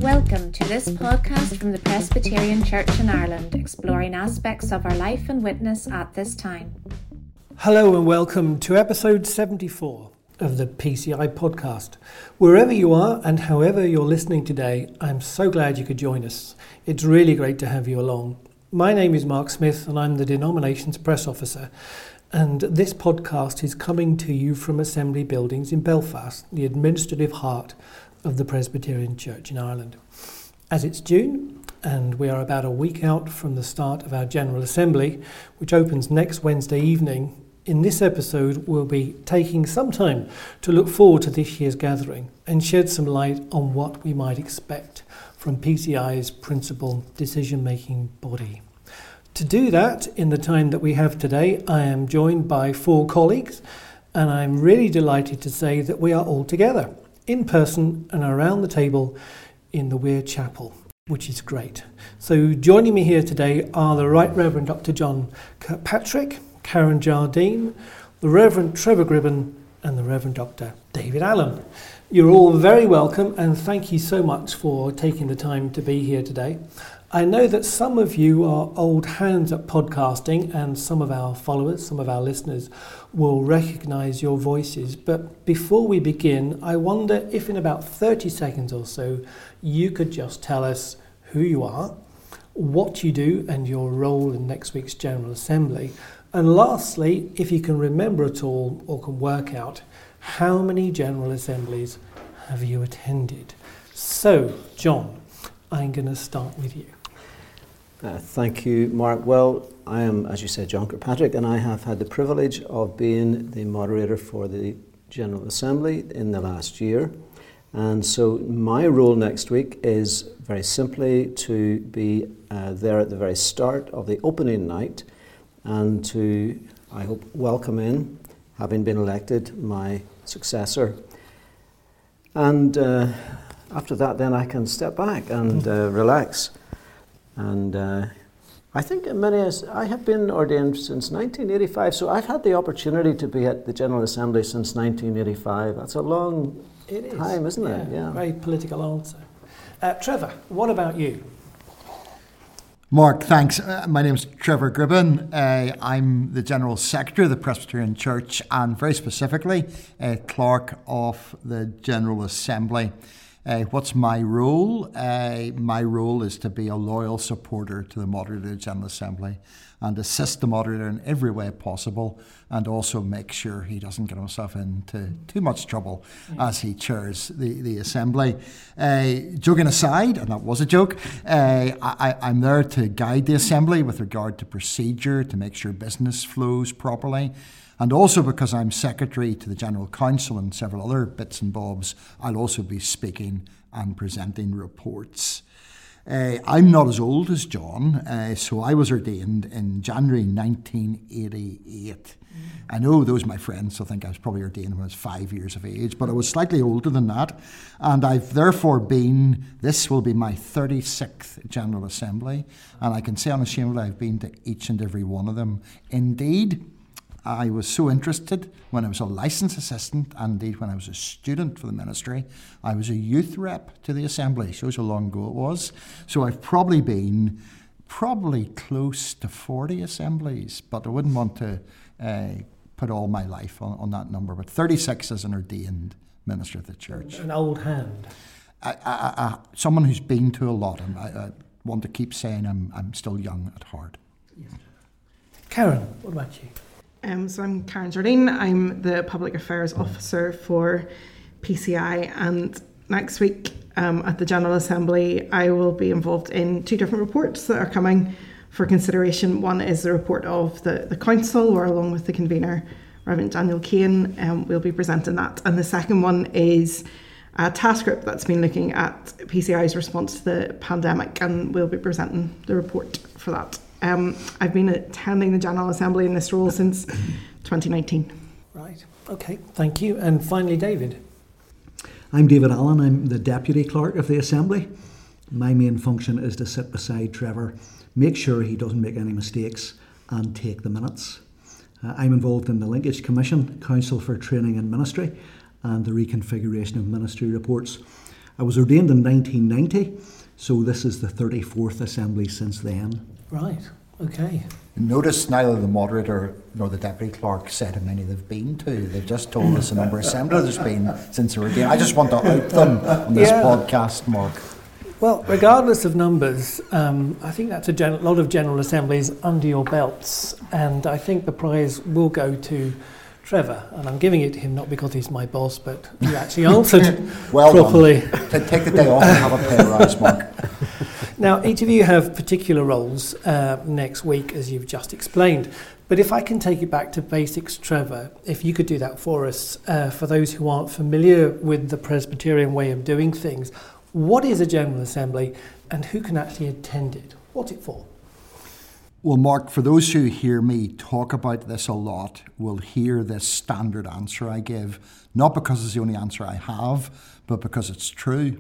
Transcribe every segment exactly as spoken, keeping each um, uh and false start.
Welcome to this podcast from the Presbyterian Church in Ireland, exploring aspects of our life and witness at this time. Hello and welcome to episode seventy-four of the P C I podcast. Wherever you are and however you're listening today, I'm so glad you could join us. It's really great to have you along. My name is Mark Smith and I'm the denomination's press officer. And this podcast is coming to you from Assembly Buildings in Belfast, the administrative heart of the Presbyterian Church in Ireland. As it's June, and we are about a week out from the start of our General Assembly, which opens next Wednesday evening, in this episode we'll be taking some time to look forward to this year's gathering and shed some light on what we might expect from P C I's principal decision-making body. To do that, in the time that we have today, I am joined by four colleagues, and I'm really delighted to say that we are all together, in person and around the table in the Weir Chapel, which is great. So joining me here today are the Right Reverend Doctor John Kirkpatrick, Karen Jardine, the Reverend Trevor Gribben, and the Reverend Doctor David Allen. You're all very welcome, and thank you so much for taking the time to be here today. I know that some of you are old hands at podcasting, and some of our followers, some of our listeners will recognise your voices. But before we begin, I wonder if in about thirty seconds or so, you could just tell us who you are, what you do, and your role in next week's General Assembly. And lastly, if you can remember at all or can work out, how many General Assemblies have you attended? So, John, I'm going to start with you. Uh, thank you, Mark. Well, I am, as you said, John Kirkpatrick, and I have had the privilege of being the moderator for the General Assembly in the last year. And so my role next week is very simply to be uh, there at the very start of the opening night and to, I hope, welcome in, having been elected, my successor. And uh, after that, then I can step back and uh, relax. And uh, I think in many ways, I have been ordained since nineteen eighty-five, so I've had the opportunity to be at the General Assembly since nineteen eighty-five. That's a long it is. time, isn't yeah, it? Yeah. Very political answer. Uh, Trevor, what about you? Mark, thanks. Uh, my name's Trevor Gribben. Uh, I'm the General Secretary of the Presbyterian Church and very specifically a clerk of the General Assembly. Uh, what's my role? Uh, my role is to be a loyal supporter to the moderator of the General Assembly and assist the moderator in every way possible, and also make sure he doesn't get himself into too much trouble as he chairs the, the Assembly. Uh, joking aside, and that was a joke, uh, I, I'm there to guide the Assembly with regard to procedure, to make sure business flows properly. And also because I'm secretary to the General Council and several other bits and bobs, I'll also be speaking and presenting reports. Uh, I'm not as old as John, uh, so I was ordained in January nineteen eighty-eight. Mm. I know those my friends will think I was probably ordained when I was five years of age, but I was slightly older than that. And I've therefore been, this will be my thirty-sixth General Assembly, and I can say unashamedly I've been to each and every one of them. Indeed, I was so interested when I was a licensed assistant, and indeed when I was a student for the ministry. I was a youth rep to the Assembly. Shows how long ago it was. So I've probably been probably close to forty assemblies, but I wouldn't want to uh, put all my life on, on that number. But thirty-six as an ordained minister of the church. An old hand. I, I, I, someone who's been to a lot, and I, I want to keep saying I'm, I'm still young at heart. Yes. Karen, what about you? Um, so I'm Karen Jardine. I'm the Public Affairs Officer for P C I, and next week um, at the General Assembly I will be involved in two different reports that are coming for consideration. One is the report of the, the Council, where along with the convener, Reverend Daniel Kane, um, we'll be presenting that. And the second one is a task group that's been looking at P C I's response to the pandemic, and we'll be presenting the report for that. Um, I've been attending the General Assembly in this role since twenty nineteen. Right, okay, thank you. And finally, David. I'm David Allen. I'm the Deputy Clerk of the Assembly. My main function is to sit beside Trevor, make sure he doesn't make any mistakes, and take the minutes. Uh, I'm involved in the Linkage Commission, Council for Training and Ministry, and the reconfiguration of ministry reports. I was ordained in nineteen ninety, so this is the thirty-fourth assembly since then. Right, okay. Notice neither the moderator nor the deputy clerk said how many they've been to. They've just told us the number of assemblies there's been since they were ordained. I just want to out them on this Yeah. podcast, Mark. Well, regardless of numbers, um, I think that's a gen- lot of General Assemblies under your belts, and I think the prize will go to Trevor, and I'm giving it to him not because he's my boss, but you actually answered well properly. Done. Take the day off and have a pay rise, Mark. Now, each of you have particular roles uh, next week, as you've just explained. But if I can take it back to basics, Trevor, if you could do that for us, uh, for those who aren't familiar with the Presbyterian way of doing things, what is a General Assembly and who can actually attend it? What's it for? Well, Mark, for those who hear me talk about this a lot, will hear this standard answer I give, not because it's the only answer I have, but because it's true.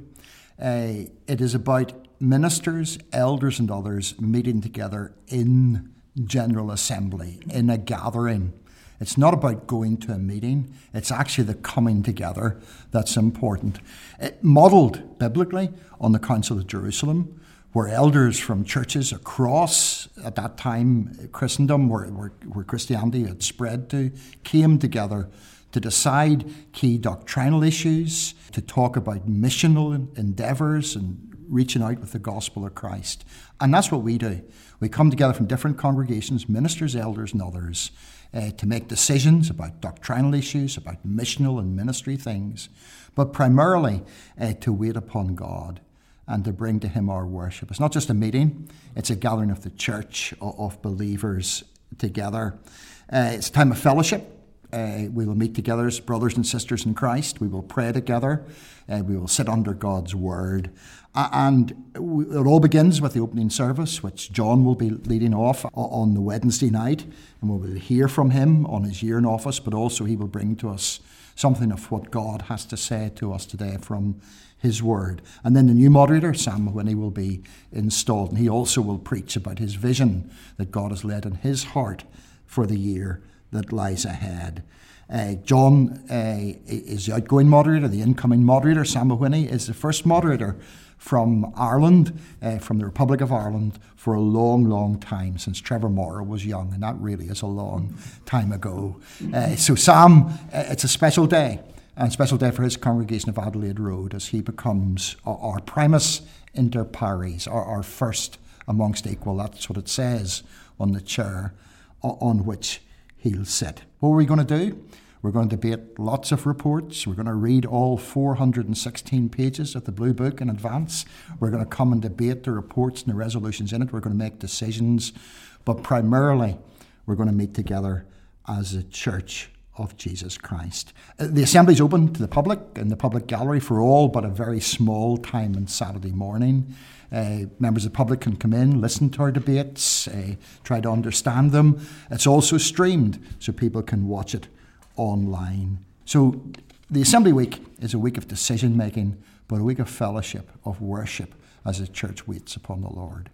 Uh, it is about ministers, elders and others meeting together in General Assembly, in a gathering. It's not about going to a meeting, it's actually the coming together that's important. It modelled biblically on the Council of Jerusalem, where elders from churches across, at that time, Christendom, where, where, where Christianity had spread to, came together to decide key doctrinal issues, to talk about missional endeavours and reaching out with the gospel of Christ. And that's what we do. We come together from different congregations, ministers, elders and others, uh, to make decisions about doctrinal issues, about missional and ministry things, but primarily uh, to wait upon God and to bring to him our worship. It's not just a meeting, it's a gathering of the church, of, of believers together. Uh, it's a time of fellowship. Uh, we will meet together as brothers and sisters in Christ. We will pray together. Uh, we will sit under God's word. Uh, and we, it all begins with the opening service, which John will be leading off on the Wednesday night. And we will hear from him on his year in office, but also he will bring to us something of what God has to say to us today from his word. And then the new moderator, Sam Mahoney, will be installed. And he also will preach about his vision that God has laid in his heart for the year that lies ahead. Uh, John uh, is the outgoing moderator. The incoming moderator, Sam Mahoney, is the first moderator from Ireland, uh, from the Republic of Ireland, for a long, long time, since Trevor Moore was young, and that really is a long time ago. Uh, so Sam, uh, it's a special day, and a special day for his congregation of Adelaide Road, as he becomes our, our primus inter pares, our, our first amongst equal. That's what it says on the chair on which he'll sit. What are we going to do? We're going to debate lots of reports. We're going to read all four hundred sixteen pages of the Blue Book in advance. We're going to come and debate the reports and the resolutions in it. We're going to make decisions. But primarily, we're going to meet together as a church of Jesus Christ. The assembly is open to the public in the public gallery for all but a very small time on Saturday morning. Uh, members of the public can come in, listen to our debates, uh, try to understand them. It's also streamed so people can watch it online. So the Assembly Week is a week of decision making, but a week of fellowship, of worship, as the church waits upon the Lord.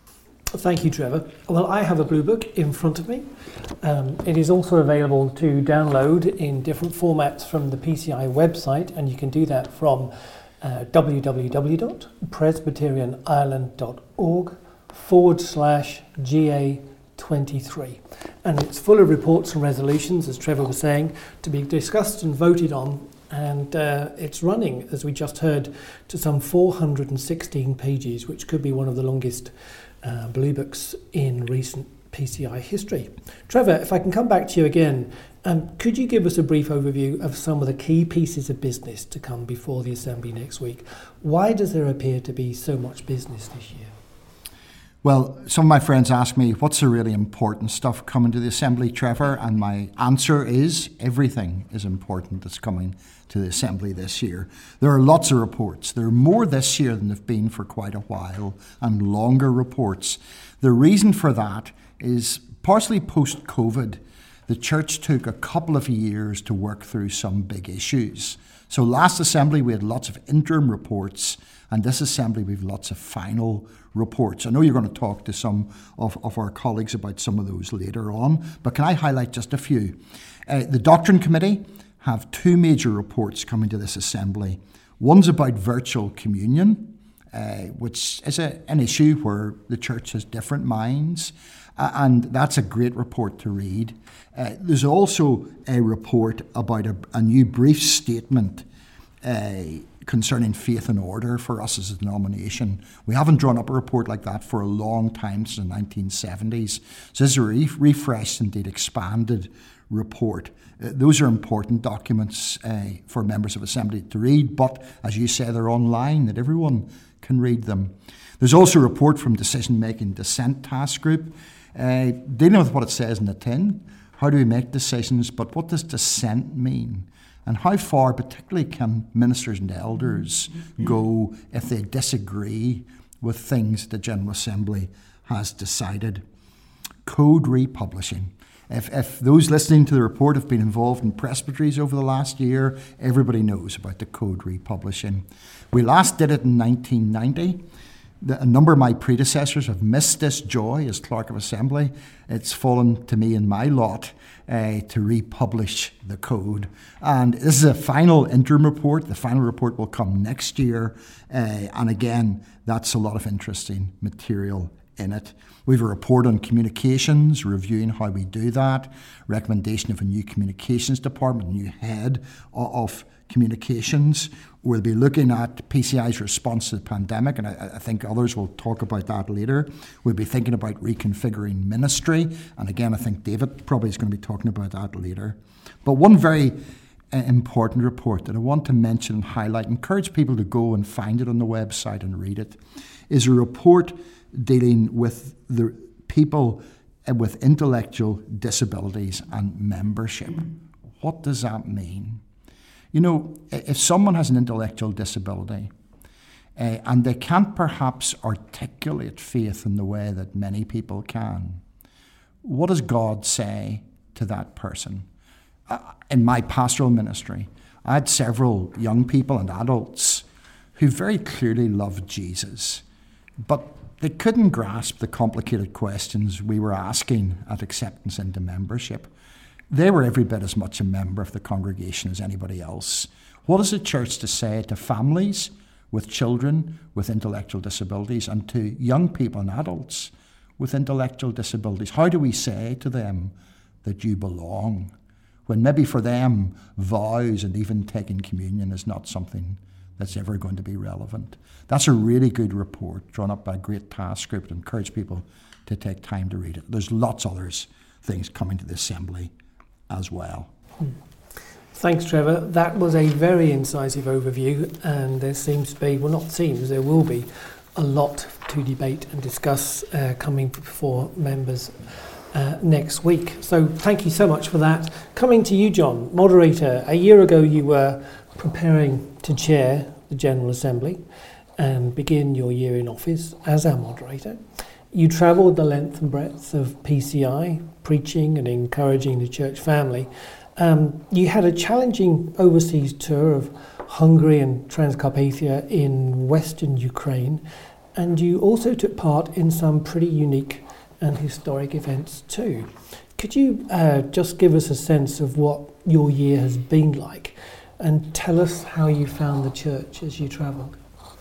Thank you, Trevor. Well, I have a Blue Book in front of me. Um, it is also available to download in different formats from the P C I website, and you can do that from uh, www.presbyterianireland.org forward slash GA twenty-three. And it's full of reports and resolutions, as Trevor was saying, to be discussed and voted on. And uh, it's running, as we just heard, to some four hundred sixteen pages, which could be one of the longest uh, Blue Books in recent P C I history. Trevor, if I can come back to you again, um, could you give us a brief overview of some of the key pieces of business to come before the Assembly next week? Why does there appear to be so much business this year? Well, some of my friends ask me, what's the really important stuff coming to the Assembly, Trevor? And my answer is everything is important that's coming to the Assembly this year. There are lots of reports. There are more this year than there have been for quite a while, and longer reports. The reason for that is partially post-COVID, the church took a couple of years to work through some big issues. So last Assembly we had lots of interim reports, and this Assembly we have lots of final reports. I know you're going to talk to some of, of our colleagues about some of those later on, but can I highlight just a few? Uh, the Doctrine Committee have two major reports coming to this Assembly. One's about virtual communion, uh, which is a, an issue where the church has different minds, uh, and that's a great report to read. Uh, there's also a report about a, a new brief statement uh, concerning faith and order for us as a denomination. We haven't drawn up a report like that for a long time, since the nineteen seventies. So this is a re- refreshed, indeed expanded report. Uh, those are important documents uh, for members of Assembly to read, but as you say, they're online, that everyone can read them. There's also a report from Decision Making Dissent Task Group, uh, dealing with what it says in the tin. How do we make decisions, but what does dissent mean? And how far, particularly, can ministers and elders go if they disagree with things the General Assembly has decided? Code republishing. If, if those listening to the report have been involved in presbyteries over the last year, everybody knows about the code republishing. We last did it in nineteen ninety. The, a number of my predecessors have missed this joy as Clerk of Assembly. It's fallen to me in my lot uh, to republish the code. And this is a final interim report. The final report will come next year. Uh, and again, that's a lot of interesting material in it. We have a report on communications, reviewing how we do that, recommendation of a new communications department, a new head of, of communications. We'll be looking at P C I's response to the pandemic, and I, I think others will talk about that later. We'll be thinking about reconfiguring ministry, and again, I think David probably is going to be talking about that later. But one very uh, important report that I want to mention and highlight, encourage people to go and find it on the website and read it, is a report dealing with the people with intellectual disabilities and membership. What does that mean? You know, if someone has an intellectual disability uh, and they can't perhaps articulate faith in the way that many people can, what does God say to that person? Uh, in my pastoral ministry, I had several young people and adults who very clearly loved Jesus, but they couldn't grasp the complicated questions we were asking at acceptance into membership. They were every bit as much a member of the congregation as anybody else. What is the church to say to families with children with intellectual disabilities and to young people and adults with intellectual disabilities? How do we say to them that you belong, when maybe for them vows and even taking communion is not something that's ever going to be relevant? That's a really good report drawn up by a great task group to encourage people to take time to read it. There's lots of others things coming to the Assembly as well. Thanks, Trevor. That was a very incisive overview, and there seems to be, well, not seems, there will be a lot to debate and discuss uh, coming before members uh, next week. So thank you so much for that. Coming to you, John, moderator. A year ago you were preparing to chair the General Assembly and begin your year in office as our moderator. You travelled the length and breadth of P C I, preaching and encouraging the church family. Um, you had a challenging overseas tour of Hungary and Transcarpathia in western Ukraine, and you also took part in some pretty unique and historic events too. Could you uh, just give us a sense of what your year has been like, and tell us how you found the church as you travelled?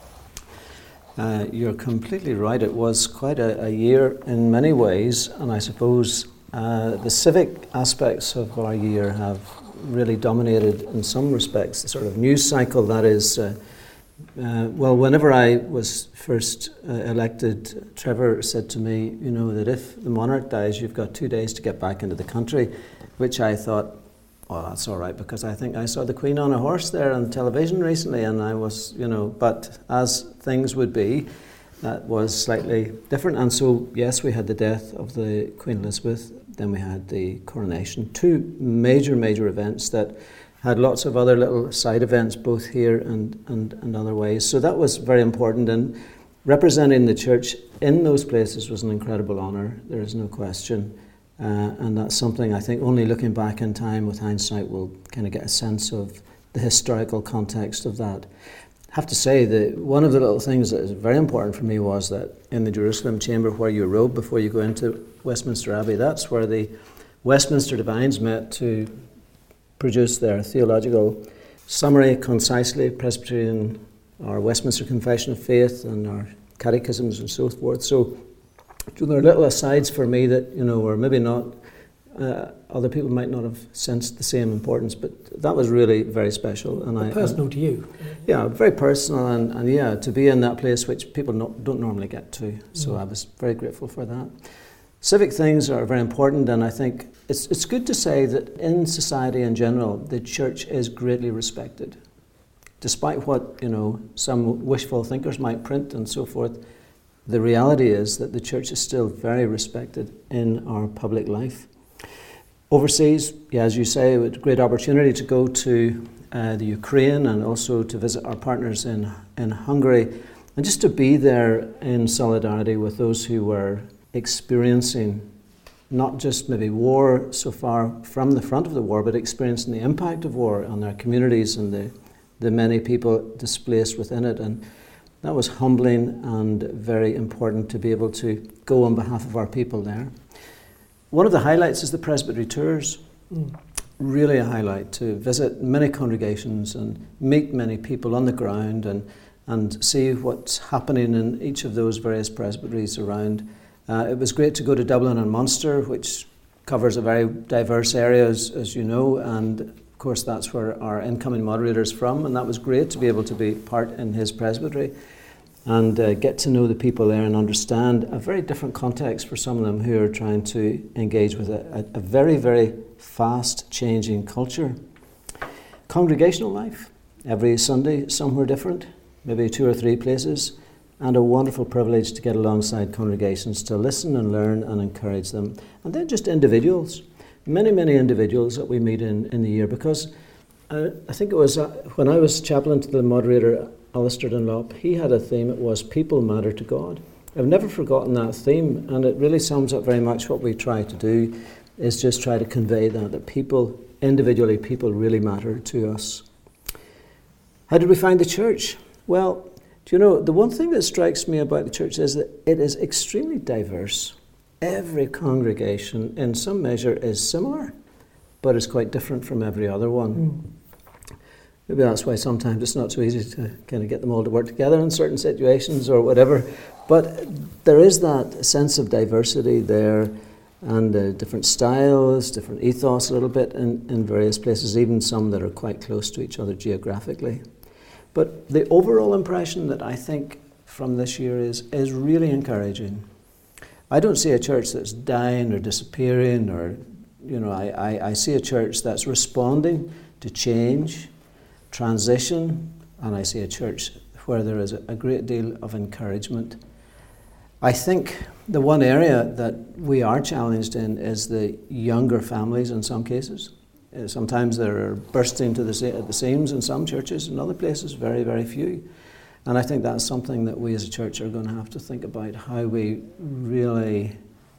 Uh, you're completely right. It was quite a, a year in many ways, and I suppose uh, the civic aspects of our year have really dominated in some respects the sort of news cycle that is. Uh, uh, well, whenever I was first uh, elected, Trevor said to me, you know, that if the monarch dies, you've got two days to get back into the country, which I thought, oh, that's all right, because I think I saw the Queen on a horse there on television recently, and I was, you know, but as things would be, that was slightly different. And so, yes, we had the death of the Queen Elizabeth, then we had the coronation, two major, major events that had lots of other little side events, both here and, and, and other ways. So that was very important, and representing the church in those places was an incredible honour, there is no question. Uh, and that's something I think only looking back in time with hindsight will kind of get a sense of the historical context of that. I have to say that one of the little things that is very important for me was that in the Jerusalem chamber where you robe before you go into Westminster Abbey, that's where the Westminster divines met to produce their theological summary, concisely, Presbyterian, our Westminster Confession of Faith and our catechisms and so forth. So, so there are little asides for me that, you know, were maybe not, uh, other people might not have sensed the same importance, but that was really very special. And I, personal and, to you. Yeah, very personal, and, and yeah, to be in that place which people not, don't normally get to. So mm. I was very grateful for that. Civic things are very important, and I think it's it's good to say that in society in general, the church is greatly respected. Despite what, you know, some wishful thinkers might print and so forth, the reality is that the church is still very respected in our public life. Overseas, yeah, as you say, it was a great opportunity to go to uh, the Ukraine and also to visit our partners in, in Hungary, and just to be there in solidarity with those who were experiencing not just maybe war so far from the front of the war, but experiencing the impact of war on their communities and the, the many people displaced within it. And that was humbling and very important to be able to go on behalf of our people there. One of the highlights is the presbytery tours. Mm. Really a highlight, to visit many congregations and meet many people on the ground and, and see what's happening in each of those various presbyteries around. Uh, it was great to go to Dublin and Munster, which covers a very diverse area, as, as you know, and of course that's where our incoming moderator is from, and that was great to be able to be part in his presbytery and uh, get to know the people there and understand a very different context for some of them who are trying to engage with a, a, a very, very fast changing culture. Congregational life, every Sunday somewhere different, maybe two or three places, and a wonderful privilege to get alongside congregations to listen and learn and encourage them. And then just individuals, many, many individuals that we meet in, in the year, because uh, I think it was uh, when I was chaplain to the moderator, Alistair Dunlop, he had a theme, it was people matter to God. I've never forgotten that theme, and it really sums up very much what we try to do, is just try to convey that, that people, individually, people really matter to us. How did we find the church? Well, do you know, the one thing that strikes me about the church is that it is extremely diverse. Every congregation, in some measure, is similar, but is quite different from every other one. Mm. Maybe that's why sometimes it's not so easy to kind of get them all to work together in certain situations or whatever. But there is that sense of diversity there, and uh, different styles, different ethos a little bit in, in various places, even some that are quite close to each other geographically. But the overall impression that I think from this year is, is really encouraging. I don't see a church that's dying or disappearing, or, you know, I, I, I see a church that's responding to change, transition, and I see a church where there is a, a great deal of encouragement. I think the one area that we are challenged in is the younger families in some cases. Uh, sometimes they're bursting to the, se- at the seams in some churches, in other places very, very few. And I think that's something that we as a church are going to have to think about, how we really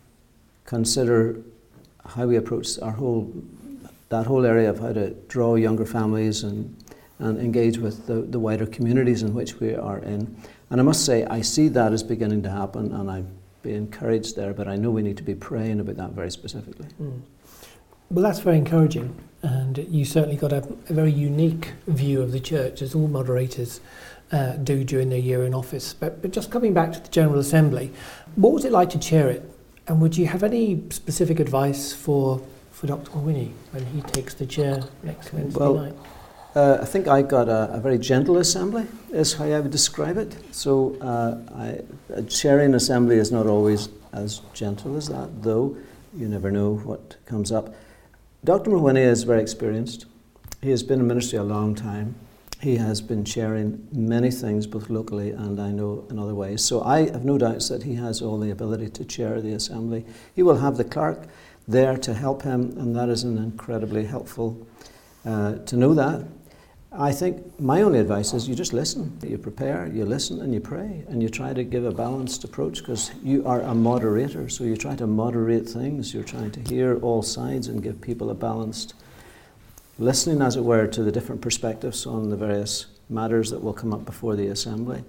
consider how we approach our whole, that whole area of how to draw younger families and, and engage with the, the wider communities in which we are in. And I must say, I see that as beginning to happen, and I'd be encouraged there, but I know we need to be praying about that very specifically. Mm. Well, that's very encouraging, and you certainly got a, a very unique view of the church, as all moderators uh, do during their year in office. But, but just coming back to the General Assembly, what was it like to chair it? And would you have any specific advice for, for Doctor Mulwhiney when he takes the chair next Wednesday well, night? Uh, I think I got a, a very gentle assembly, is how I would describe it. So uh, I, a chairing assembly is not always as gentle as that, though you never know what comes up. Doctor Mulwhiney is very experienced. He has been in ministry a long time. He has been chairing many things, both locally and I know in other ways. So I have no doubts that he has all the ability to chair the assembly. He will have the clerk there to help him, and that is an incredibly helpful uh, to know that. I think my only advice is you just listen. You prepare, you listen, and you pray, and you try to give a balanced approach, because you are a moderator, so you try to moderate things. You're trying to hear all sides and give people a balanced listening, as it were, to the different perspectives on the various matters that will come up before the assembly.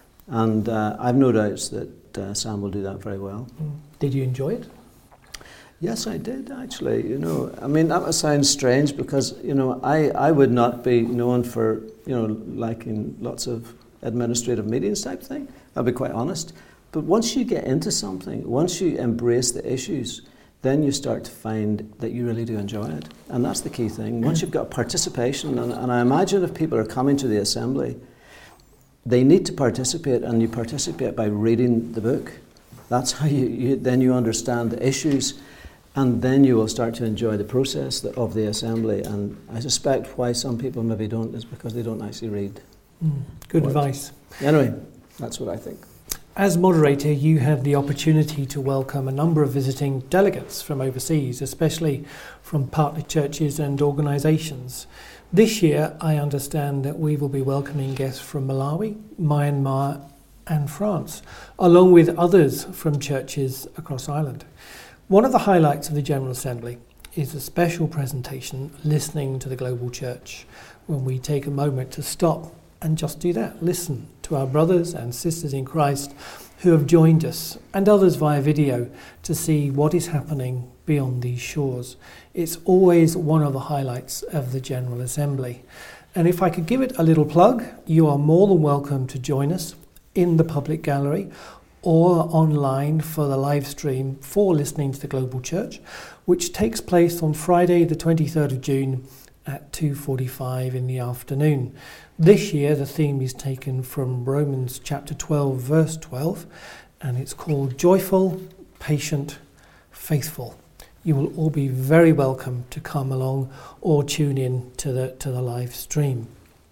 And uh, I've no doubts that uh, Sam will do that very well. Did you enjoy it? Yes, I did, actually. You know, I mean, that sounds strange because, you know, I, I would not be known for, you know, liking lots of administrative meetings type thing. I'll be quite honest. But once you get into something, once you embrace the issues, then you start to find that you really do enjoy it. And that's the key thing. Once you've got participation, and, and I imagine if people are coming to the assembly, they need to participate, and you participate by reading the book. That's how you, you then you understand the issues, and then you will start to enjoy the process of the assembly. And I suspect why some people maybe don't is because they don't actually read. Mm, good what. advice. Anyway, that's what I think. As moderator, you had the opportunity to welcome a number of visiting delegates from overseas, especially from partner churches and organisations. This year, I understand that we will be welcoming guests from Malawi, Myanmar and France, along with others from churches across Ireland. One of the highlights of the General Assembly is a special presentation, Listening to the Global Church, when we take a moment to stop and just do that, listen to our brothers and sisters in Christ who have joined us, and others via video, to see what is happening beyond these shores. It's always one of the highlights of the General Assembly. And if I could give it a little plug, you are more than welcome to join us in the public gallery or online for the live stream for Listening to the Global Church, which takes place on Friday the twenty-third of June at two forty-five in the afternoon. This year the theme is taken from Romans chapter twelve verse twelve, and it's called Joyful, Patient, Faithful. You will all be very welcome to come along or tune in to the to the live stream.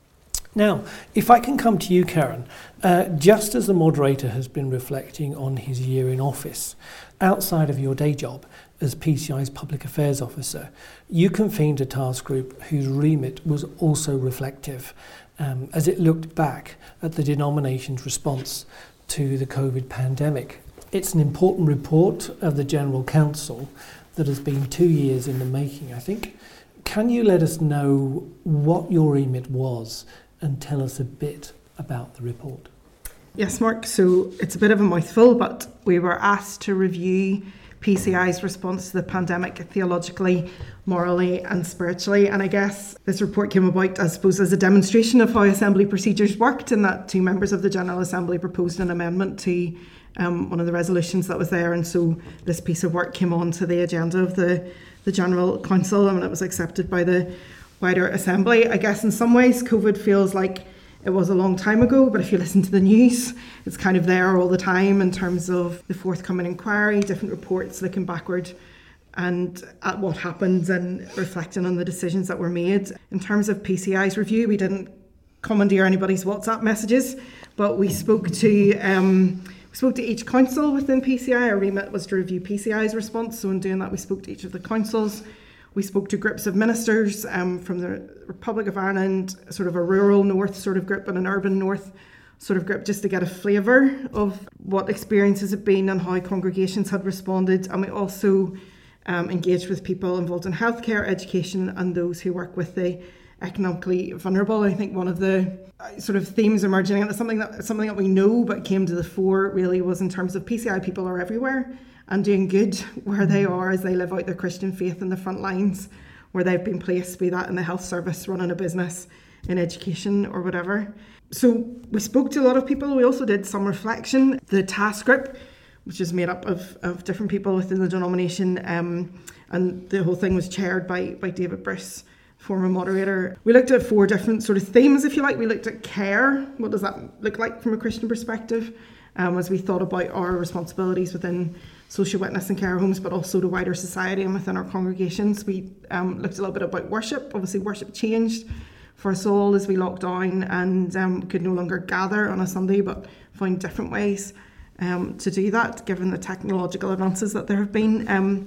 Now, if I can come to you, Karen, uh, just as the moderator has been reflecting on his year in office, outside of your day job as P C I's Public Affairs Officer, you convened a task group whose remit was also reflective um, as it looked back at the denomination's response to the COVID pandemic. It's an important report of the General Council that has been two years in the making, I think. Can you let us know what your remit was and tell us a bit about the report? Yes, Mark. So it's a bit of a mouthful, but we were asked to review P C I's response to the pandemic theologically, morally and spiritually. And I guess this report came about, I suppose, as a demonstration of how Assembly procedures worked, in that two members of the General Assembly proposed an amendment to um, one of the resolutions that was there. And so this piece of work came onto the agenda of the, the General Council, and it was accepted by the wider Assembly. I guess in some ways COVID feels like it was a long time ago, but if you listen to the news, it's kind of there all the time in terms of the forthcoming inquiry, different reports looking backward and at what happened and reflecting on the decisions that were made. In terms of P C I's review, we didn't commandeer anybody's WhatsApp messages, but we spoke to um, we spoke to each council within P C I. Our remit was to review P C I's response, so in doing that we spoke to each of the councils. We spoke to groups of ministers um, from the Republic of Ireland, sort of a rural north sort of group and an urban north sort of group, just to get a flavour of what experiences had been and how congregations had responded. And we also um, engaged with people involved in healthcare, education and those who work with the economically vulnerable. I think one of the sort of themes emerging, and it's something that, something that we know but came to the fore really, was in terms of P C I people are everywhere and doing good where they are as they live out their Christian faith in the front lines where they've been placed, be that in the health service, running a business, in education or whatever. So we spoke to a lot of people. We also did some reflection. The task group, which is made up of, of different people within the denomination, um, and the whole thing was chaired by, by David Bruce, former moderator. We looked at four different sort of themes, if you like. We looked at care. What does that look like from a Christian perspective? Um, as we thought about our responsibilities within social witness and care homes, but also to wider society and within our congregations. We um, looked a little bit about worship. Obviously, worship changed for us all as we locked down and um, could no longer gather on a Sunday, but found different ways um, to do that, given the technological advances that there have been. Um,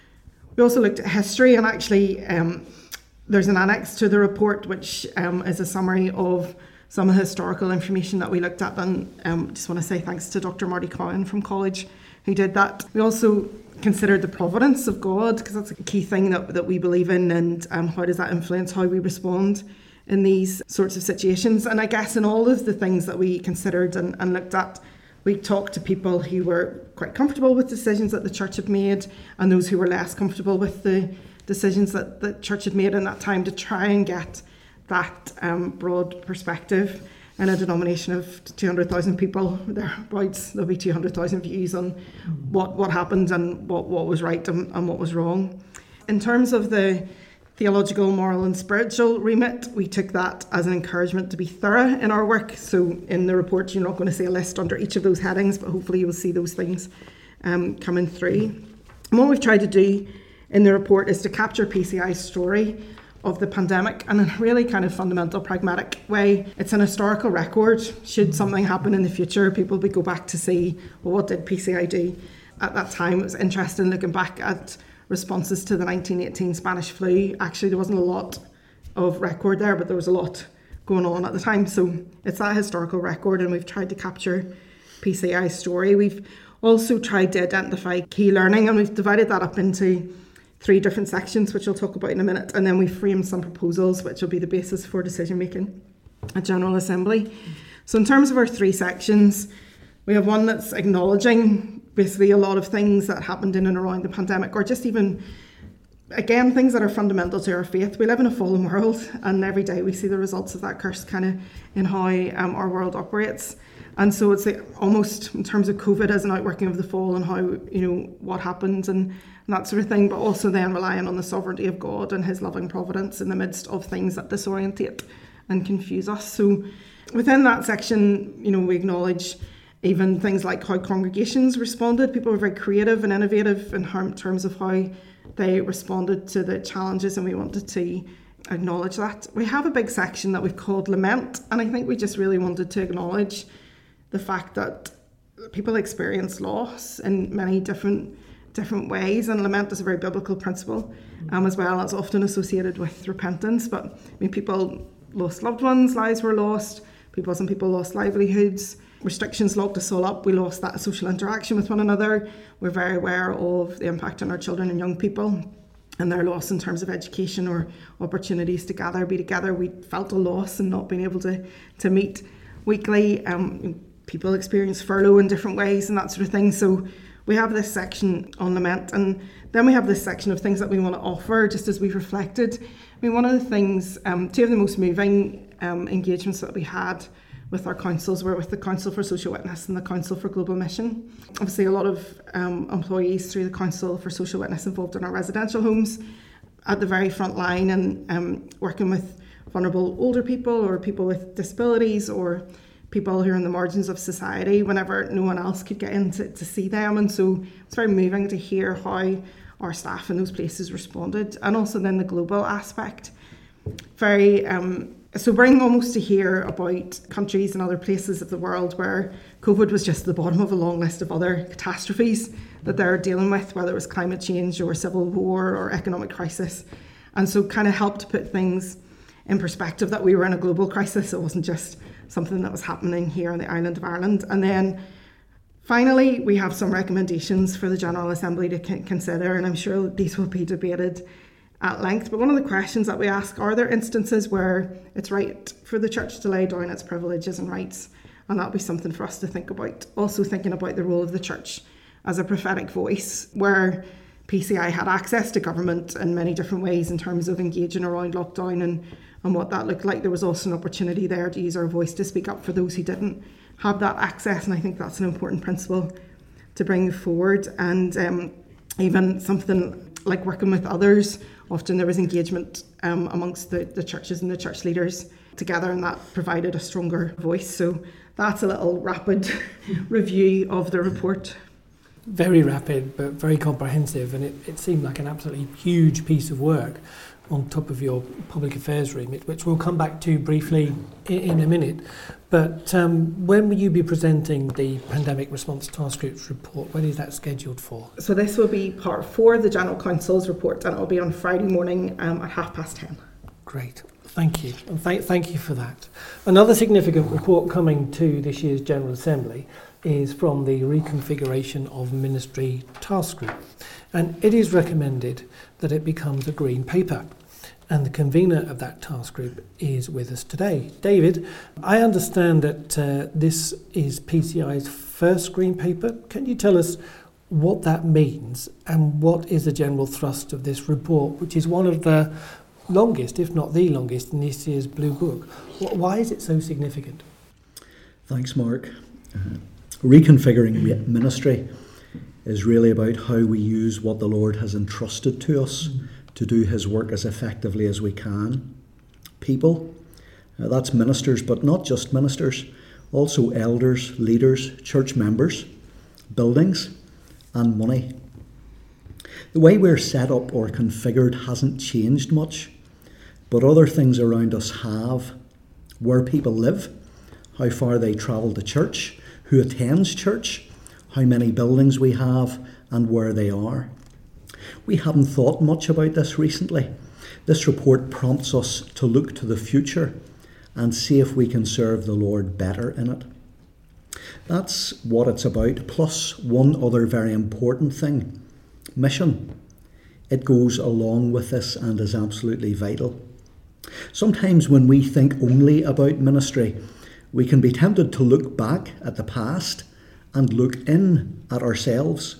we also looked at history, and actually um, there's an annex to the report, which um, is a summary of some of the historical information that we looked at. And um, just want to say thanks to Doctor Marty Cowan from college who did that. We also considered the providence of God, because that's a key thing that, that we believe in, and um, how does that influence how we respond in these sorts of situations. And I guess in all of the things that we considered and, and looked at, We talked to people who were quite comfortable with decisions that the church had made and those who were less comfortable with the decisions that the church had made in that time to try and get that um, broad perspective. In a denomination of two hundred thousand people, thereabouts, there'll be two hundred thousand views on what, what happened and what, what was right and, and what was wrong. In terms of the theological, moral and spiritual remit, we took that as an encouragement to be thorough in our work. So in the report, you're not going to see a list under each of those headings, but hopefully you'll see those things um, coming through. And what we've tried to do in the report is to capture P C I's story of the pandemic in a really kind of fundamental, pragmatic way. It's an historical record. Should something happen in the future, people will go back to see, well, what did P C I do at that time? It was interesting looking back at responses to the nineteen eighteen Spanish flu. Actually, there wasn't a lot of record there, but there was a lot going on at the time. So it's that historical record, and we've tried to capture P C I's story. We've also tried to identify key learning, and we've divided that up into three different sections, which I'll talk about in a minute, and then we framed some proposals which will be the basis for decision making at General Assembly. So in terms of our three sections, we have one that's acknowledging basically a lot of things that happened in and around the pandemic, or just even, again, things that are fundamental to our faith. We live in a fallen world, and every day we see the results of that curse kind of in how um, our world operates. And so it's like almost in terms of COVID as an outworking of the fall and how, you know, what happened and, and that sort of thing, but also then relying on the sovereignty of God and his loving providence in the midst of things that disorientate and confuse us. So within that section, you know, we acknowledge even things like how congregations responded. People were very creative and innovative in terms of how they responded to the challenges, and we wanted to acknowledge that. We have a big section that we've called Lament, and I think we just really wanted to acknowledge the fact that people experience loss in many different different ways, and lament is a very biblical principle, um, as well as often associated with repentance. But I mean, people lost loved ones, lives were lost, people some people lost livelihoods, restrictions locked us all up, we lost that social interaction with one another. We're very aware of the impact on our children and young people and their loss in terms of education or opportunities to gather, be together. We felt a loss in not being able to, to meet weekly. Um, people experience furlough in different ways and that sort of thing. So we have this section on lament, and then we have this section of things that we want to offer just as we've reflected. I mean, one of the things, um, two of the most moving um, engagements that we had with our councils were with the Council for Social Witness and the Council for Global Mission. Obviously, a lot of um, employees through the Council for Social Witness involved in our residential homes at the very front line and um, working with vulnerable older people or people with disabilities or people who are on the margins of society whenever no one else could get in to, to see them. And so it's very moving to hear how our staff in those places responded, and also then the global aspect. Very um, sobering almost to hear about countries and other places of the world where COVID was just the bottom of a long list of other catastrophes that they're dealing with, whether it was climate change or civil war or economic crisis. And so kind of helped put things in perspective that we were in a global crisis. It wasn't just something that was happening here on the island of Ireland. And then finally, we have some recommendations for the General Assembly to c- consider, and I'm sure these will be debated at length. But one of the questions that we ask, are there instances where it's right for the church to lay down its privileges and rights? And that'll be something for us to think about. Also thinking about the role of the church as a prophetic voice, where P C I had access to government in many different ways in terms of engaging around lockdown and, and what that looked like. There was also an opportunity there to use our voice to speak up for those who didn't have that access, and I think that's an important principle to bring forward. And um, even something like working with others, often there was engagement um, amongst the, the churches and the church leaders together, and that provided a stronger voice. So that's a little rapid review of the report. Very rapid, but very comprehensive, and it, it seemed like an absolutely huge piece of work on top of your public affairs remit, which we'll come back to briefly in, in a minute. But um, when will you be presenting the Pandemic Response Task Group's report? When is that scheduled for? So this will be part four of the General Council's report, and it will be on Friday morning um, at half past ten. Great, thank you, and th- thank you for that. Another significant report coming to this year's General Assembly is from the Reconfiguration of Ministry Task Group, and it is recommended that it becomes a green paper. and the convener of that task group is with us today. David, I understand that uh, this is P C I's first green paper. Can you tell us what that means and what is the general thrust of this report, which is one of the longest, if not the longest, in this year's Blue Book? Why is it so significant? Thanks, Mark. Uh, reconfiguring ministry is really about how we use what the Lord has entrusted to us mm. to do his work as effectively as we can. People, uh, that's ministers, but not just ministers, also elders, leaders, church members, buildings, and money. The way we're set up or configured hasn't changed much, but other things around us have. Where people live, how far they travel to church, who attends church, how many buildings we have, and where they are. We haven't thought much about this recently. This report prompts us to look to the future and see if we can serve the Lord better in it. That's what it's about, plus one other very important thing, mission. It goes along with this and is absolutely vital. Sometimes when we think only about ministry, we can be tempted to look back at the past and look in at ourselves.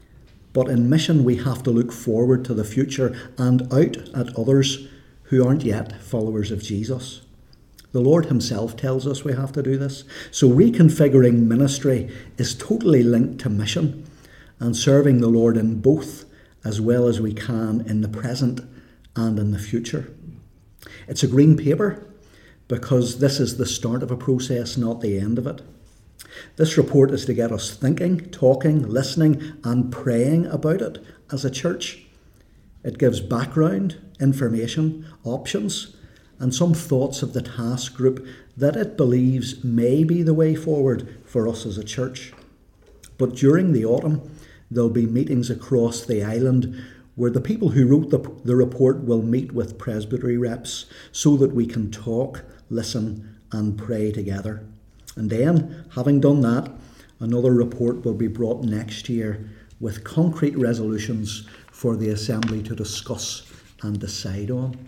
But in mission, we have to look forward to the future and out at others who aren't yet followers of Jesus. The Lord himself tells us we have to do this. So reconfiguring ministry is totally linked to mission and serving the Lord in both as well as we can in the present and in the future. It's a green paper because this is the start of a process, not the end of it. This report is to get us thinking, talking, listening, and praying about it as a church. It gives background, information, options, and some thoughts of the task group that it believes may be the way forward for us as a church. But during the autumn, there'll be meetings across the island where the people who wrote the, the report will meet with presbytery reps so that we can talk, listen, and pray together. And then, having done that, another report will be brought next year with concrete resolutions for the Assembly to discuss and decide on.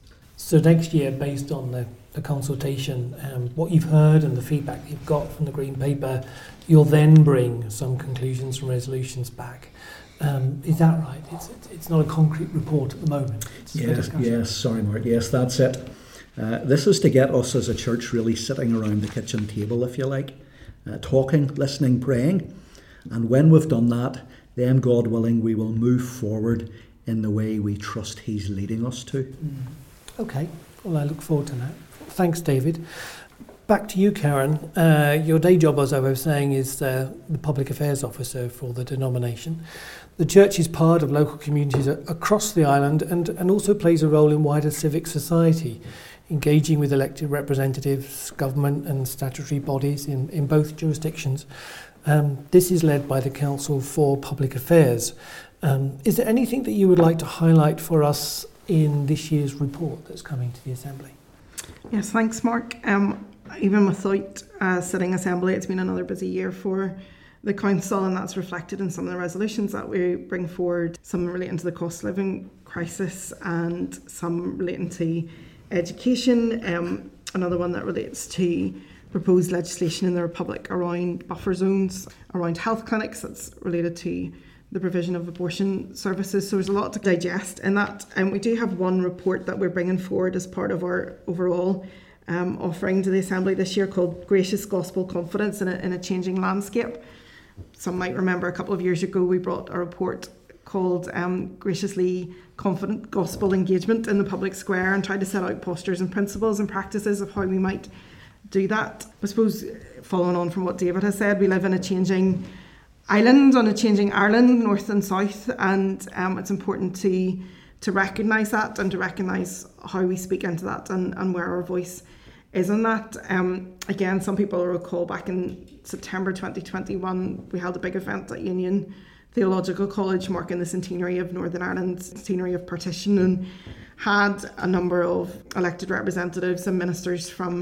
So next year, based on the, the consultation, um, what you've heard and the feedback you've got from the Green Paper, you'll then bring some conclusions and resolutions back. Um, is that right? It's, it's not a concrete report at the moment. It's yes, yes, sorry Mark, yes, that's it. Uh, this is to get us as a church really sitting around the kitchen table, if you like, uh, talking, listening, praying. And when we've done that, then God willing, we will move forward in the way we trust he's leading us to. Mm. Okay, well, I look forward to that. Thanks, David. Back to you, Karen. Uh, your day job, as I was saying, is uh, the Public Affairs Officer for the denomination. The church is part of local communities across the island and, and also plays a role in wider civic society, engaging with elected representatives, government and statutory bodies in, in both jurisdictions. Um, this is led by the Council for Public Affairs. Um, is there anything that you would like to highlight for us in this year's report that's coming to the Assembly? Yes, thanks, Mark. Um, even without a sitting Assembly, it's been another busy year for the Council, and that's reflected in some of the resolutions that we bring forward, some relating to the cost of living crisis and some relating to education. Um, another one that relates to proposed legislation in the Republic around buffer zones, around health clinics, that's related to the provision of abortion services. So there's a lot to digest in that. And we do have one report that we're bringing forward as part of our overall um, offering to the Assembly this year called Gracious Gospel Confidence in a, in a Changing Landscape. Some might remember a couple of years ago we brought a report called um, Graciously Confident Gospel Engagement in the Public Square and tried to set out postures and principles and practices of how we might do that. I suppose, following on from what David has said, we live in a changing island, on a changing Ireland, north and south, and um, it's important to to recognise that and to recognise how we speak into that and, and where our voice is in that. Um, again, some people will recall back in September twenty twenty-one, we held a big event at Union Theological College marking the centenary of Northern Ireland's centenary of partition, and had a number of elected representatives and ministers from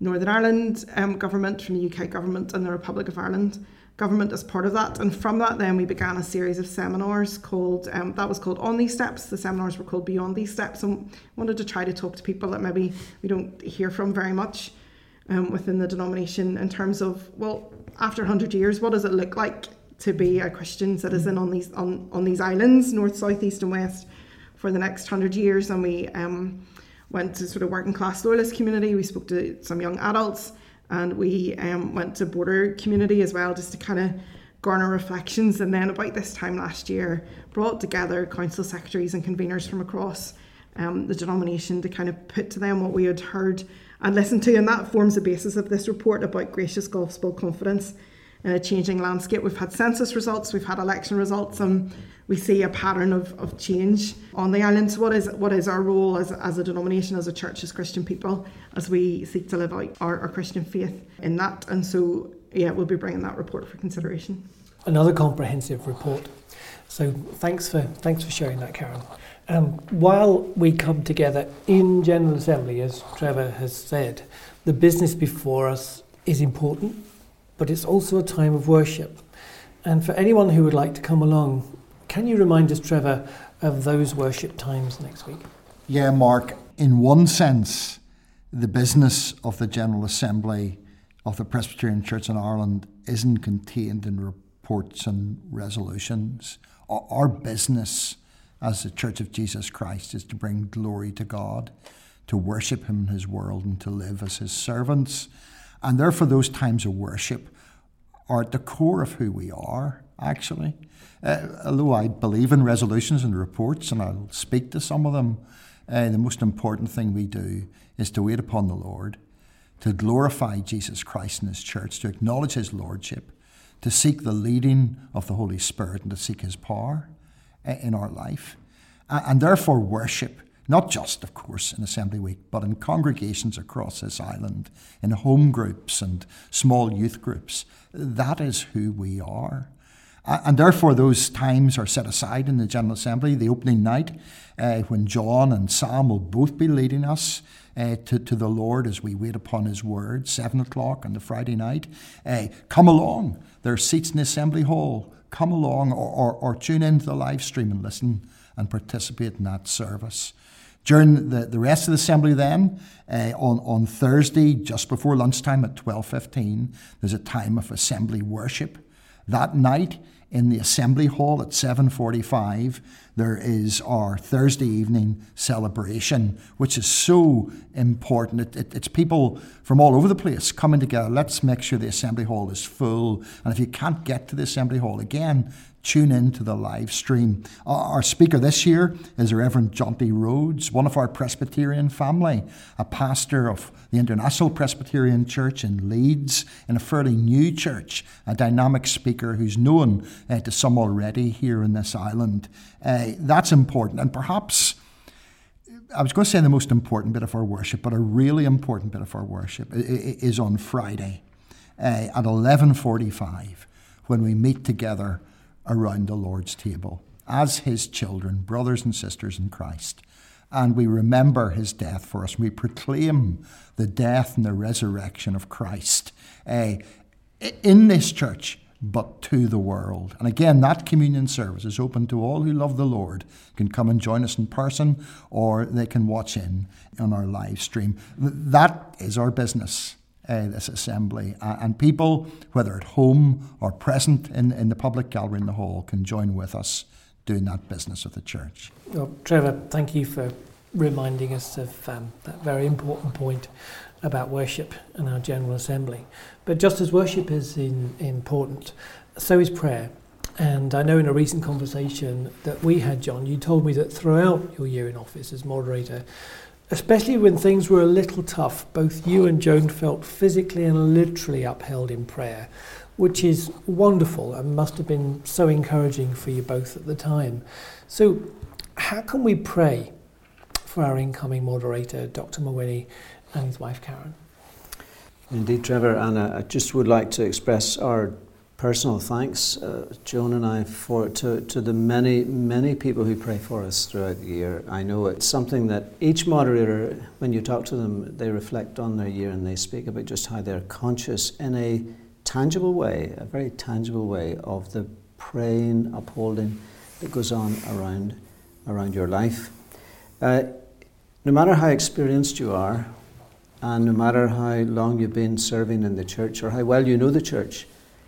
Northern Ireland um, government, from the U K government and the Republic of Ireland government as part of that. And from that then we began a series of seminars called, um, that was called On These Steps. The seminars were called Beyond These Steps, and wanted to try to talk to people that maybe we don't hear from very much um, within the denomination in terms of, well, after one hundred years, what does it look like to be a Christian citizen on these on, on these islands, north, south, east and west, for the next one hundred years. And we um, went to sort of working class loyalist community, we spoke to some young adults, and we um, went to border community as well, just to kind of garner reflections. And then about this time last year, brought together council secretaries and conveners from across um, the denomination to kind of put to them what we had heard and listened to. And that forms the basis of this report about gracious gospel confidence in a changing landscape. We've had census results, we've had election results, and we see a pattern of, of change on the island. So what is what is our role as, as a denomination, as a church, as Christian people, as we seek to live out our, our Christian faith in that? And so, yeah, we'll be bringing that report for consideration. Another comprehensive report. So thanks for thanks for sharing that, Karen. Um, while we come together in General Assembly, as Trevor has said, the business before us is important, but it's also a time of worship. And for anyone who would like to come along, can you remind us, Trevor, of those worship times next week? Yeah, Mark, in one sense, the business of the General Assembly of the Presbyterian Church in Ireland isn't contained in reports and resolutions. Our business as the Church of Jesus Christ is to bring glory to God, to worship him in his world, and to live as his servants. And therefore those times of worship are at the core of who we are, actually. Uh, although I believe in resolutions and reports, and I'll speak to some of them, uh, the most important thing we do is to wait upon the Lord, to glorify Jesus Christ and his church, to acknowledge his lordship, to seek the leading of the Holy Spirit, and to seek his power uh, in our life. Uh, and therefore worship, not just, of course, in Assembly Week, but in congregations across this island, in home groups and small youth groups. That is who we are. And therefore those times are set aside in the General Assembly. The opening night, uh, when John and Sam will both be leading us uh, to, to the Lord as we wait upon his word, seven o'clock on the Friday night. Uh, come along. There are seats in the Assembly Hall. Come along, or, or, or tune into the live stream and listen and participate in that service. During the, the rest of the assembly then, uh, on, on Thursday, just before lunchtime at twelve fifteen, there's a time of assembly worship. That night, in the Assembly Hall at seven forty-five, there is our Thursday evening celebration, which is so important. It, it, it's people from all over the place coming together. Let's make sure the Assembly Hall is full. And if you can't get to the Assembly Hall, again, tune in to the live stream. Our speaker this year is Reverend Jonty Rhodes, one of our Presbyterian family, a pastor of the International Presbyterian Church in Leeds, in a fairly new church, a dynamic speaker who's known uh, to some already here in this island. Uh, that's important. And perhaps, I was going to say the most important bit of our worship, but a really important bit of our worship is on Friday uh, at eleven forty-five, when we meet together around the Lord's table as his children, brothers and sisters in Christ. And we remember his death for us. We proclaim the death and the resurrection of Christ uh, in this church, but to the world. And again, that communion service is open to all who love the Lord. You can come and join us in person, or they can watch in on our live stream. That is our business. Uh, this assembly, uh, and people, whether at home or present in, in the public gallery in the hall, can join with us doing that business of the church. Well, Trevor, thank you for reminding us of um, that very important point about worship and our General Assembly. But just as worship is in, important, so is prayer. And I know in a recent conversation that we had, John, you told me that throughout your year in office as moderator, especially when things were a little tough, both you and Joan felt physically and literally upheld in prayer, which is wonderful and must have been so encouraging for you both at the time. So how can we pray for our incoming moderator, Doctor Mawhinney, and his wife, Karen? Indeed, Trevor, and I just would like to express our personal thanks, uh, Joan and I, for to, to the many, many people who pray for us throughout the year. I know it's something that each moderator, when you talk to them, they reflect on their year and they speak about just how they're conscious in a tangible way, a very tangible way, of the praying, upholding that goes on around, around your life. Uh, no matter how experienced you are, and no matter how long you've been serving in the church or how well you know the church,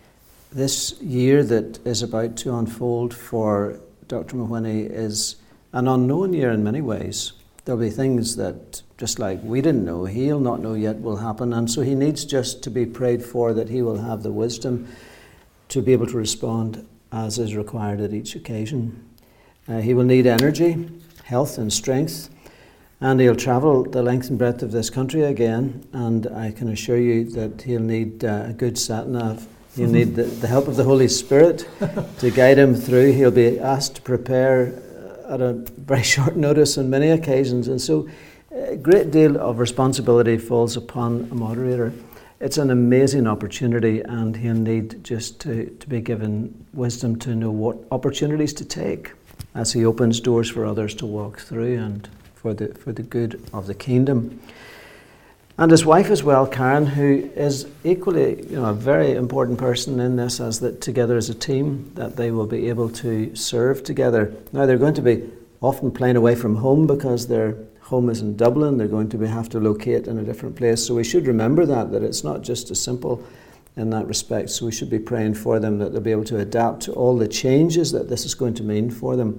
this year that is about to unfold for Doctor Mahoney is an unknown year in many ways. There'll be things that, just like we didn't know, he'll not know yet will happen, and so he needs just to be prayed for, that he will have the wisdom to be able to respond as is required at each occasion. Uh, he will need energy, health and strength, and he'll travel the length and breadth of this country again, and I can assure you that he'll need uh, a good sat-nav. He'll need the, the help of the Holy Spirit to guide him through. He'll be asked to prepare at a very short notice on many occasions, and so a great deal of responsibility falls upon a moderator. It's an amazing opportunity, and he'll need just to, to be given wisdom to know what opportunities to take as he opens doors for others to walk through and for the for the good of the kingdom. And his wife as well, Karen, who is equally, you know, a very important person in this, as that together as a team, that they will be able to serve together. Now, they're going to be often playing away from home because their home is in Dublin. They're going to be, have to locate in a different place. So we should remember that, that it's not just as simple in that respect. So we should be praying for them that they'll be able to adapt to all the changes that this is going to mean for them.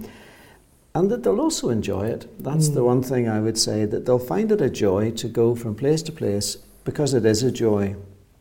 And that they'll also enjoy it. That's mm. the one thing I would say, that they'll find it a joy to go from place to place, because it is a joy.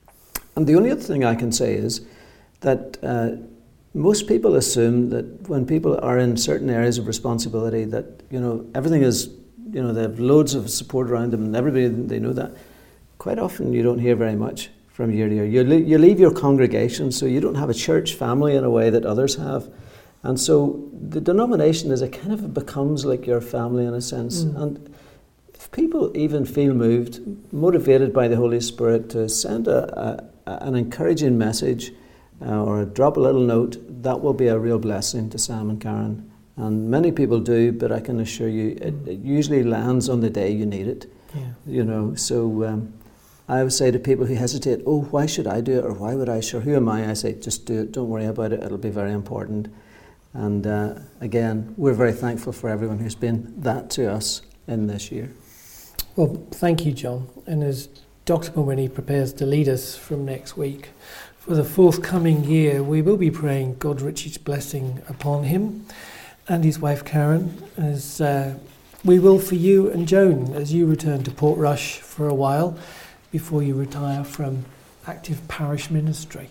And the only other thing I can say is that uh, most people assume that when people are in certain areas of responsibility, that, you know, everything is, you know, they have loads of support around them and everybody, they know that. Quite often you don't hear very much from year to year. You, le- you leave your congregation, so you don't have a church family in a way that others have. And so the denomination is, it kind of becomes like your family in a sense. Mm. And if people even feel moved, motivated by the Holy Spirit to send a, a, an encouraging message uh, or drop a little note, that will be a real blessing to Sam and Karen. And many people do, but I can assure you, it, it usually lands on the day you need it. Yeah. You know, so um, I would say to people who hesitate, oh, why should I do it, or why would I, sure, who am I? I say, just do it, don't worry about it, it'll be very important. And uh, again, we're very thankful for everyone who's been that to us in this year. Well, thank you, John. And as Doctor Mahoney prepares to lead us from next week, for the forthcoming year, we will be praying God's richest blessing upon him and his wife Karen, as uh, we will for you and Joan, as you return to Portrush for a while before you retire from active parish ministry.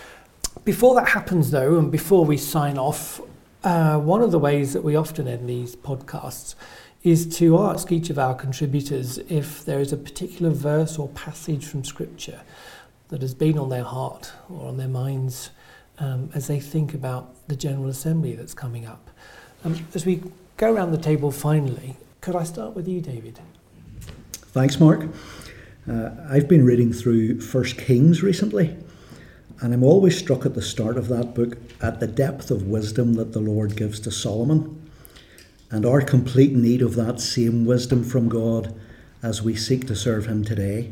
Before that happens, though, and before we sign off, Uh, one of the ways that we often end these podcasts is to ask each of our contributors if there is a particular verse or passage from Scripture that has been on their heart or on their minds um, as they think about the General Assembly that's coming up. Um, as we go around the table finally, could I start with you, David? Thanks, Mark. Uh, I've been reading through First Kings recently. And I'm always struck at the start of that book at the depth of wisdom that the Lord gives to Solomon, and our complete need of that same wisdom from God as we seek to serve him today.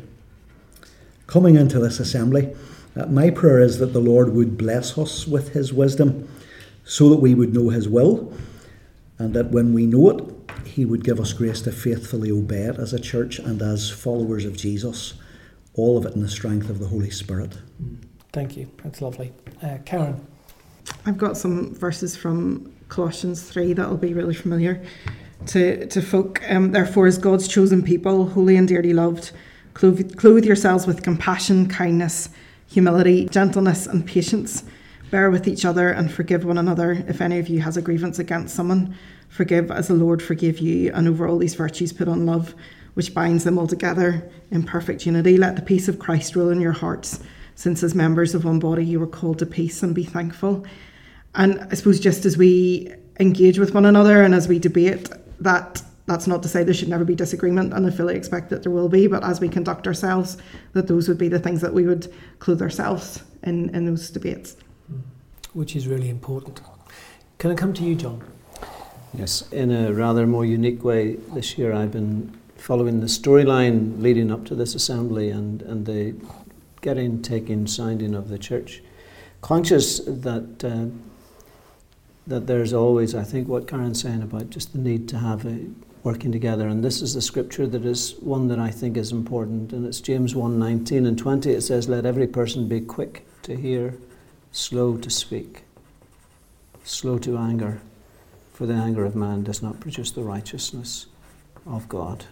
Coming into this assembly, uh, my prayer is that the Lord would bless us with his wisdom so that we would know his will, and that when we know it, he would give us grace to faithfully obey it as a church and as followers of Jesus, all of it in the strength of the Holy Spirit. Thank you. That's lovely. Uh, Karen? I've got some verses from Colossians three that will be really familiar to, to folk. Um, Therefore, as God's chosen people, holy and dearly loved, clothe, clothe yourselves with compassion, kindness, humility, gentleness and patience. Bear with each other and forgive one another. If any of you has a grievance against someone, forgive as the Lord forgave you. And over all these virtues put on love, which binds them all together in perfect unity. Let the peace of Christ rule in your hearts, since as members of one body you were called to peace, and be thankful. And I suppose just as we engage with one another and as we debate, that that's not to say there should never be disagreement, and I fully expect that there will be, but as we conduct ourselves, that those would be the things that we would clothe ourselves in, in those debates. which is really important. Can I come to you, John? Yes, in a rather more unique way this year I've been following the storyline leading up to this assembly and, and the getting, taking, sounding of the church. Conscious that uh, that there's always, I think, what Karen's saying about just the need to have a working together. And this is the scripture that is one that I think is important. And it's James one nineteen and twenty. It says, "Let every person be quick to hear, slow to speak, slow to anger. For the anger of man does not produce the righteousness of God."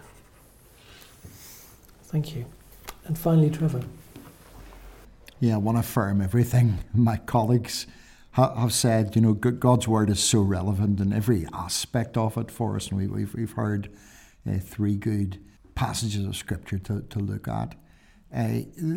Thank you. And finally, Trevor. Yeah, I want to affirm everything my colleagues ha- have said. You know, God's word is so relevant in every aspect of it for us, and we, we've we've heard uh, three good passages of scripture to, to look at. Uh,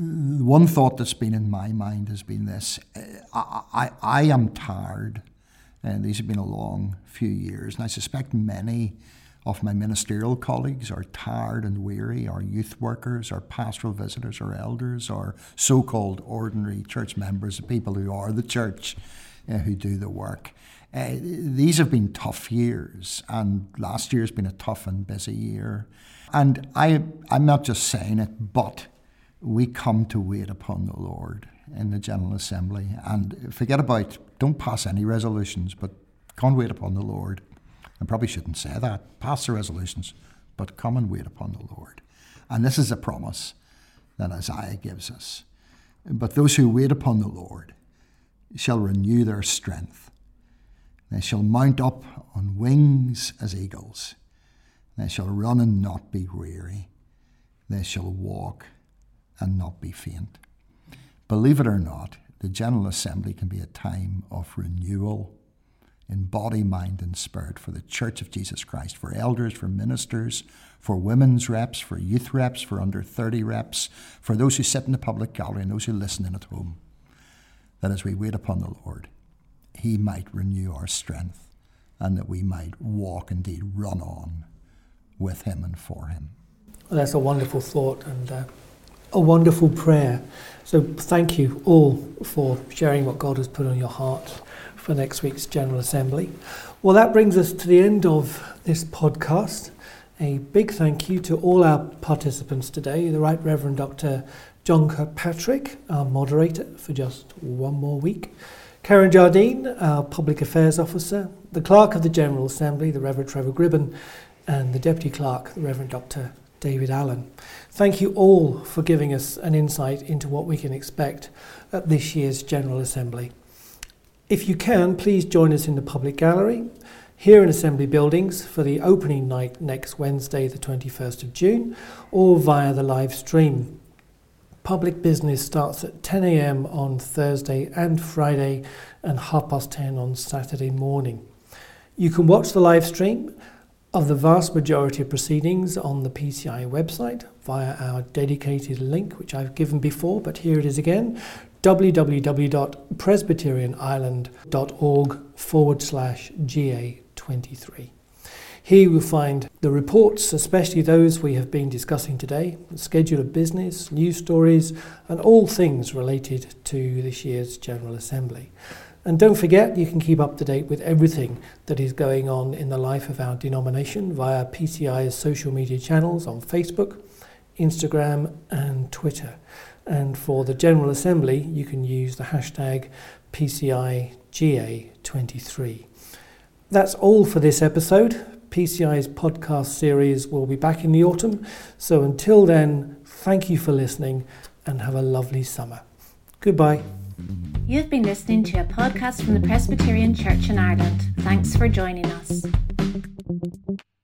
one thought that's been in my mind has been this: uh, I, I I am tired. And these have been a long few years, and I suspect many of my ministerial colleagues are tired and weary. Our youth workers, our pastoral visitors, our elders, our so-called ordinary church members, the people who are the church, uh, who do the work. Uh, these have been tough years, and last year has been a tough and busy year. And I, I'm not just saying it, but we come to wait upon the Lord in the General Assembly. And forget about, don't pass any resolutions, but come and wait upon the Lord. I probably shouldn't say that. Pass the resolutions, but come and wait upon the Lord. And this is a promise that Isaiah gives us. But those who wait upon the Lord shall renew their strength. They shall mount up on wings as eagles. They shall run and not be weary. They shall walk and not be faint. Believe it or not, the General Assembly can be a time of renewal in body, mind, and spirit for the Church of Jesus Christ, for elders, for ministers, for women's reps, for youth reps, for under thirty reps, for those who sit in the public gallery and those who listen in at home, that as we wait upon the Lord, he might renew our strength and that we might walk, indeed run on with him and for him. Well, that's a wonderful thought and uh, a wonderful prayer. So thank you all for sharing what God has put on your heart for next week's General Assembly. Well, that brings us to the end of this podcast. A big thank you to all our participants today, the Right Reverend Doctor John Kirkpatrick, our moderator for just one more week, Karen Jardine, our Public Affairs Officer, the Clerk of the General Assembly, the Reverend Trevor Gribben, and the Deputy Clerk, the Reverend Doctor David Allen. Thank you all for giving us an insight into what we can expect at this year's General Assembly. If you can, please join us in the public gallery here in Assembly Buildings for the opening night next Wednesday, the twenty-first of June, or via the live stream. Public business starts at ten a.m. on Thursday and Friday and half past ten on Saturday morning. You can watch the live stream of the vast majority of proceedings on the P C I website via our dedicated link, which I've given before, but here it is again, www.presbyterianireland.org forward slash GA23. Here you will find the reports, especially those we have been discussing today, the schedule of business, news stories, and all things related to this year's General Assembly. And don't forget, you can keep up to date with everything that is going on in the life of our denomination via P C I's social media channels on Facebook, Instagram, and Twitter. And for the General Assembly, you can use the hashtag P C I G A twenty-three. That's all for this episode. P C I's podcast series will be back in the autumn. So until then, thank you for listening and have a lovely summer. Goodbye. You've been listening to a podcast from the Presbyterian Church in Ireland. Thanks for joining us.